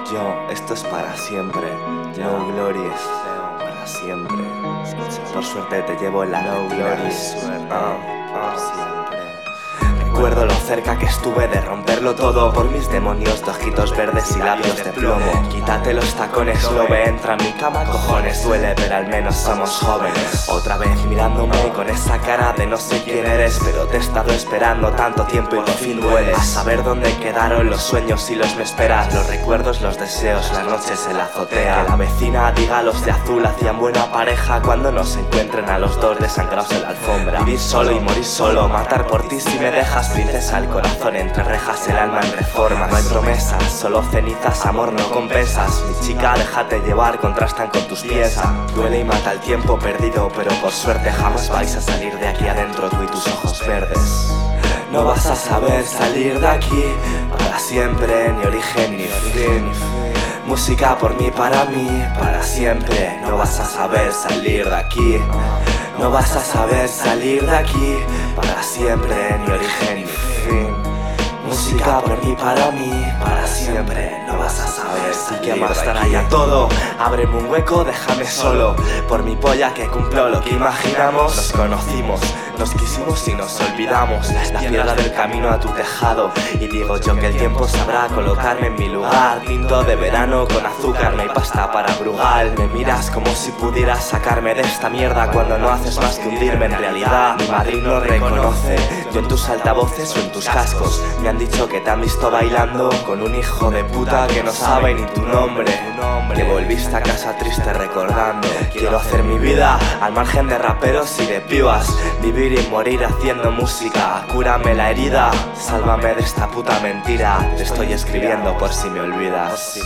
Esto es para siempre. No glories, para siempre. Por suerte te llevo en la no glories. Por siempre. Recuerdo lo cerca que estuve de romperlo todo por mis demonios de ojitos verdes y labios de plomo. Quítate los tacones, lobe, entra a mi cama, cojones, duele, pero al menos somos jóvenes. Otra vez mirándome con esa cara de no sé quién eres, pero te he estado esperando tanto tiempo y por fin dueles. A saber dónde quedaron los sueños y los me esperas, los recuerdos, los deseos, las noches en la azotea. Que la vecina diga los de azul hacían buena pareja cuando nos encuentren a los dos desangrados en la alfombra. Vivir solo y morir solo, matar por ti si me dejas, princesa el corazón entre rejas, el alma en reformas. No hay promesas, solo cenizas, amor no compensas. Mi chica, déjate llevar, contrastan con tus piezas. Duele y mata el tiempo perdido, pero por suerte jamás vais a salir de aquí adentro, tú y tus ojos verdes. No vas a saber salir de aquí para siempre, ni origen ni fin. Música por mí, para mí, para siempre. No vas a saber salir de aquí. No vas a saber salir de aquí para siempre, ni origen ni fin. Música por mí, para mí, para siempre. No vas a saber salir de aquí. ¿Y qué más dará ya todo? Ábreme un hueco, déjame solo. Por mi polla que cumplo lo que imaginamos. Nos conocimos, nos quisimos y nos olvidamos. La piedra del camino a tu tejado. Y digo yo que el tiempo sabrá colocarme en mi lugar. Tinto de verano con azúcar, no hay pasta para brugal. Me miras como si pudieras sacarme de esta mierda cuando no haces más que hundirme en realidad. Mi madre no reconoce, yo en tus altavoces o en tus cascos. Me han dicho que te han visto bailando con un hijo de puta que no sabe ni tu nombre. Que volviste a casa triste recordando. Quiero hacer mi vida al margen de raperos y de pibas. Vivir y morir haciendo música. Cúrame la herida, sálvame de esta puta mentira. Te estoy escribiendo por si me olvidas.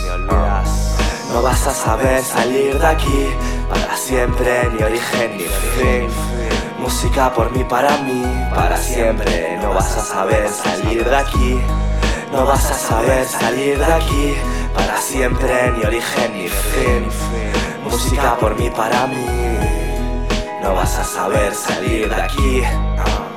No vas a saber salir de aquí para siempre, ni origen ni fin. Música por mí, para mí, para siempre. No vas a saber salir de aquí. No vas a saber salir de aquí para siempre, ni origen ni fin. Música por mí, para mí. No vas a saber salir de aquí.